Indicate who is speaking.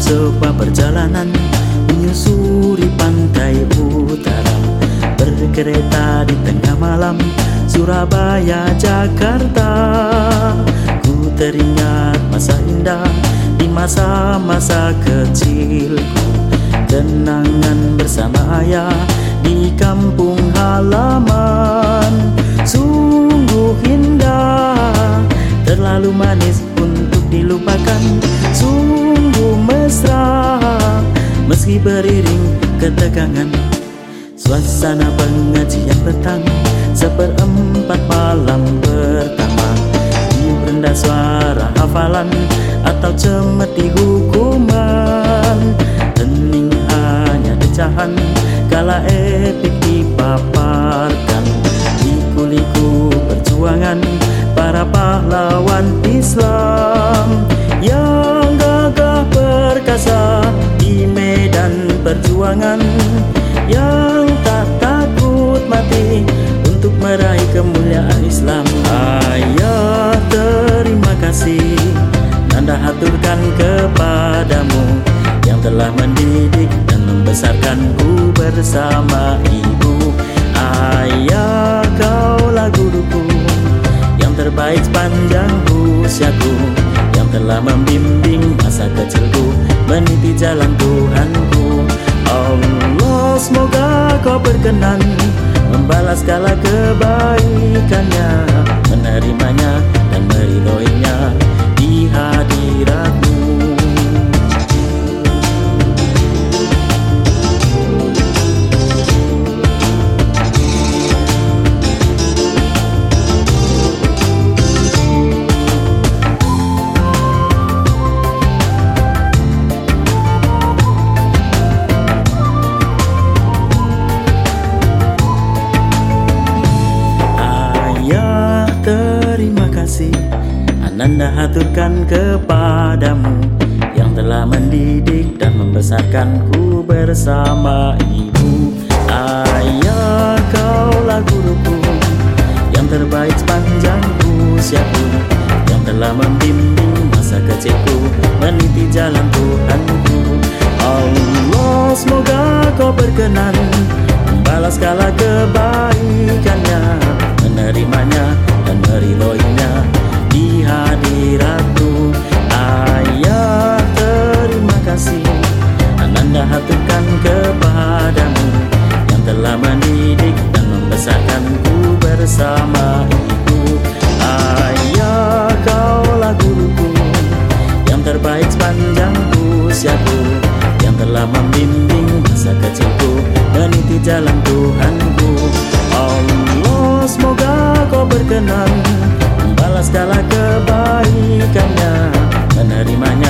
Speaker 1: sebuah perjalanan menyusuri pantai utara, berkereta di tengah malam Surabaya, Jakarta. Ku teringat masa indah di masa-masa kecilku, kenangan bersama ayah di kampung halaman. Sungguh indah, terlalu manis untuk dilupakan, sungguh mesra meski beriring ketegangan. Suasana pengajian petang, seperempat malam pertama, tiup rendah suara hafalan atau cemeti hukuman. Hening hanya decahan kala epik dipaparkan, liku-liku perjuangan para pahlawan Islam yang gagah perkasa di medan perjuangan, yang tak takut mati untuk meraih kemuliaan Islam. Ayah, terima kasih Nanda haturkan kepadamu yang telah mendidik dan membesarkanku bersama ibu. Ayah, kaulah guruku yang terbaik sepanjang usiaku, yang telah membimbing masa kecilku meniti jalan Tuhanku. Allah, semoga kau berkenan membalas segala kebaikannya, menerimanya dan meridhoinya di hadiratmu. Terima kasih Ananda haturkan kepadamu yang telah mendidik dan membesarkanku bersama ibu. Ayah, kaulah guruku yang terbaik sepanjang usiaku, yang telah membimbing masa kecilku meniti jalan Tuhanku. Allah, semoga kau berkenan membalas segala kebaikannya, menerimanya dan meridhoinya di hadiratku. Ayah, terima kasih Ananda haturkan kepadamu yang telah mendidik dan membesarkanku bersama ibu. Ayah, kaulah guruku yang terbaik sepanjang usiaku, yang telah membimbing masa kecilku meniti jalan Tuhanku. Allah, semoga kau berkenan membalas segala kebaikannya, menerimanya